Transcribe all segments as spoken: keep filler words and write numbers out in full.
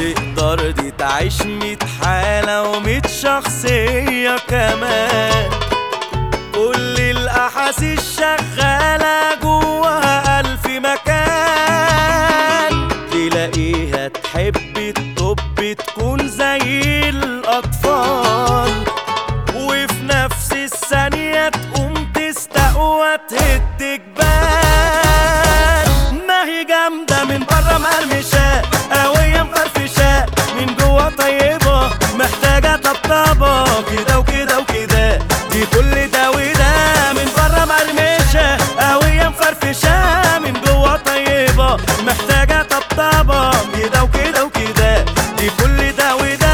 تقدر دي تعيش ميت حالة وميت شخصية كمان. كل الأحاسيس شغالة جواها ألف مكان. تلاقيها تحب الطب تكون زي الأطفال، وفي نفس الثانية تقوم تستقوى تهد جبال. ما هي جامدة من بره مرمشة، قوية مفرفشة، من جوا طيبة محتاجة طبطبة. كده وكده وكده دي كل ده وده. من بره مرمشة قوية مفرفشة، من جوا طيبة محتاجة طبطبة. كده وكده وكده دي كل ده وده.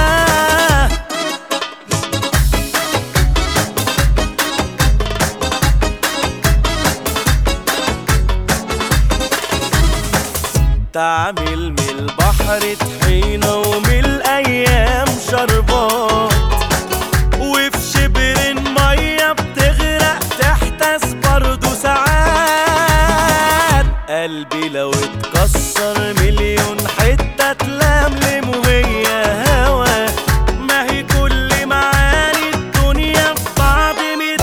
تعمل من البحر طحينة ومن الأيام شربات، وفي شبر المية بتغرق تحتس برضو ساعات. قلبي لو اتكسر مليون حتة تلملم وهي هوا. ما هي كل معاني الدنيا في بعض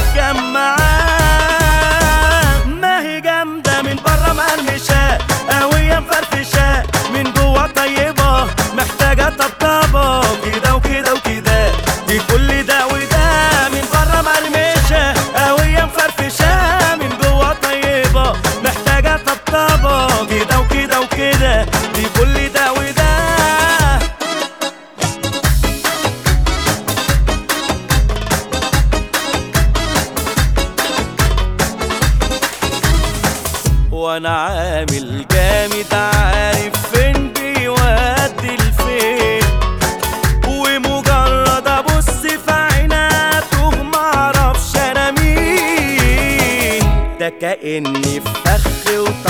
متجمعة. ما هي جامدة من بره مقرمشة، قوية مفرفشة، من جوا طيبة محتاجة طبطبة. كده وكده وكده دي كل ده وده. من بره مرمشة قوية مفرفشة، من جوا طيبة محتاجة طبطبة. كده وكده وكده دي كل ده وده. وانا عامل جامد عارف فين بيودي لفين، ومجرد ابص في عينها توه معرفش انا مين. ده كأني في فخ